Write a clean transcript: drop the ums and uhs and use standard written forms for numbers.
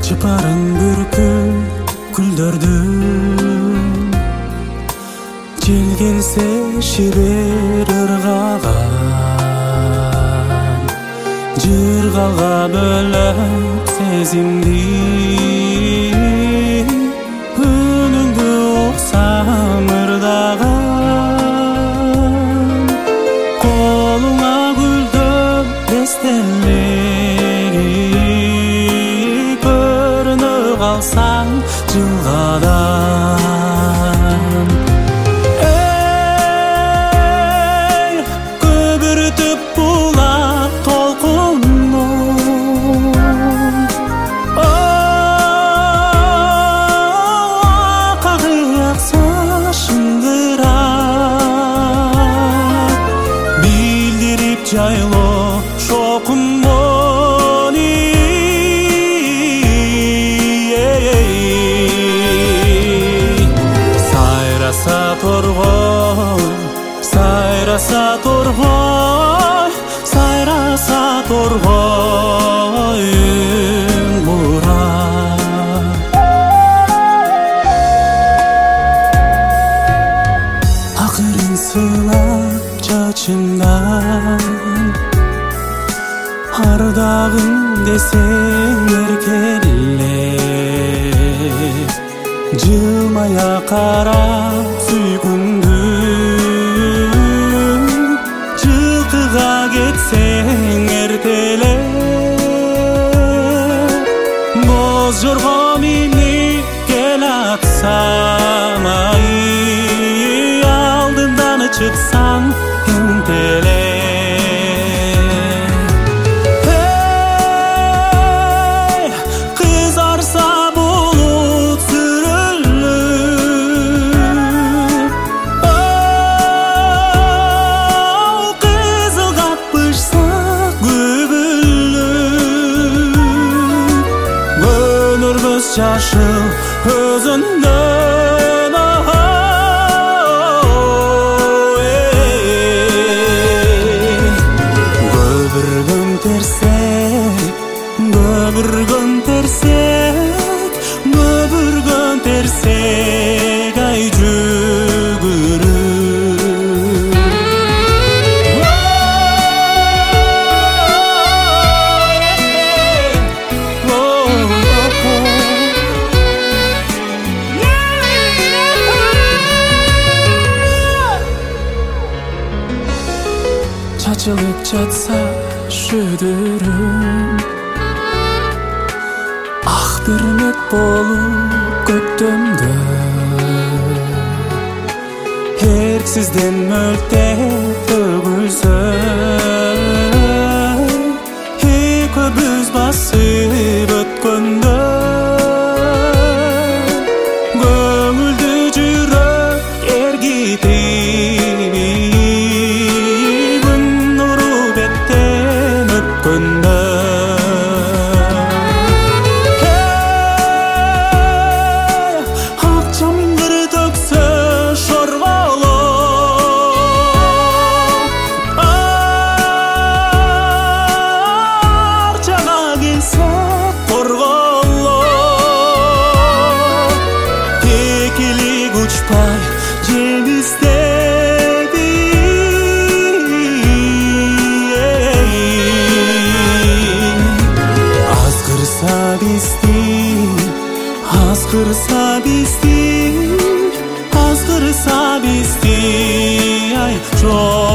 Чыпарын бүркүт гүлдөрдүн жел келсе шибер ыргаган жыргалга бөлөп сезимди үнүңдү уксам ырдаган колуңа гүлдөп эстелек көрүнө калсаң жылгадан көбүртүп булак толкунун акыяк сашындырат билдирип жайлоо шокумони сайраса торгой сайраса торгой сайраса торгой бура акырын сылап чачымдан ардагым десең эркеле жылмая карап сүйгүндү жылкыга кетсең эртеле боз жорго минип келатсам ай алдымдан чыксаң ентеле кызарса булут сүрүлүп кызыл капышса күбүлүп көнөр көз жашыл өзүндөн көбүргөн терсек көбүргөн терсек көбүргөн терсек ай жүгүрүп чачылып жатса шүдүрүм ак бирмек болуп көктөмдө эрксизден мөлтеп төгүлсө экөөбүз басып өткөндө көңүлдү жүрөк эргитип күн нуру беттен өткөндө ак жамгыр төксө шорголоп арчага келсе корголоп экилик учпай жем издеди азгырса бизди азгырса бизди азгырса бизди ай